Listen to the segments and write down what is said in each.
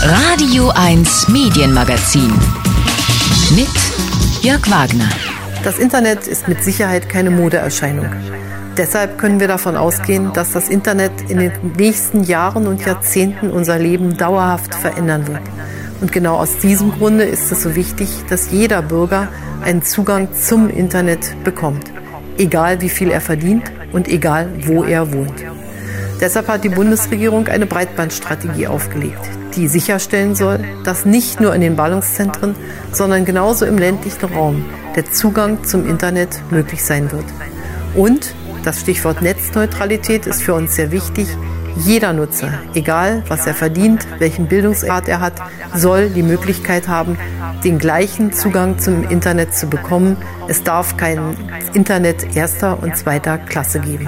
Radio 1 Medienmagazin mit Jörg Wagner. Das Internet ist mit Sicherheit keine Modeerscheinung. Deshalb können wir davon ausgehen, dass das Internet in den nächsten Jahren und Jahrzehnten unser Leben dauerhaft verändern wird. Und genau aus diesem Grunde ist es so wichtig, dass jeder Bürger einen Zugang zum Internet bekommt. Egal wie viel er verdient und egal wo er wohnt. Deshalb hat die Bundesregierung eine Breitbandstrategie aufgelegt, die sicherstellen soll, dass nicht nur in den Ballungszentren, sondern genauso im ländlichen Raum der Zugang zum Internet möglich sein wird. Und das Stichwort Netzneutralität ist für uns sehr wichtig. Jeder Nutzer, egal was er verdient, welchen Bildungsgrad er hat, soll die Möglichkeit haben, den gleichen Zugang zum Internet zu bekommen. Es darf kein Internet erster und zweiter Klasse geben.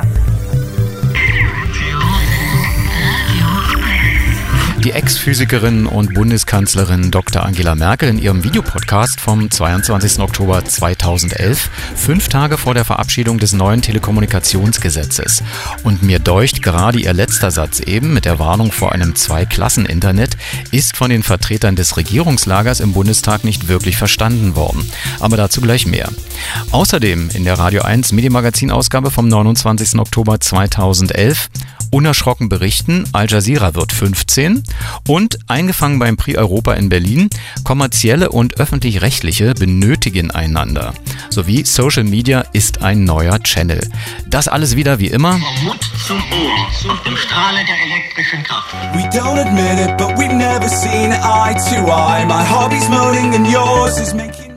Die Ex-Physikerin und Bundeskanzlerin Dr. Angela Merkel in ihrem Videopodcast vom 22. Oktober 2011, 5 Tage vor der Verabschiedung des neuen Telekommunikationsgesetzes. Und mir deucht, gerade ihr letzter Satz eben mit der Warnung vor einem Zwei-Klassen-Internet ist von den Vertretern des Regierungslagers im Bundestag nicht wirklich verstanden worden. Aber dazu gleich mehr. Außerdem in der Radio 1 Medienmagazin-Ausgabe vom 29. Oktober 2011 unerschrocken berichten, Al Jazeera wird 15 und eingefangen beim Prix Europa in Berlin, kommerzielle und öffentlich-rechtliche benötigen einander. Sowie Social Media ist ein neuer Channel. Das alles wieder wie immer. Vom Mut zum Ohr und dem Strahle der elektrischen Kraft. We don't admit it, but we've never seen eye to eye. My hobby's moaning and yours is making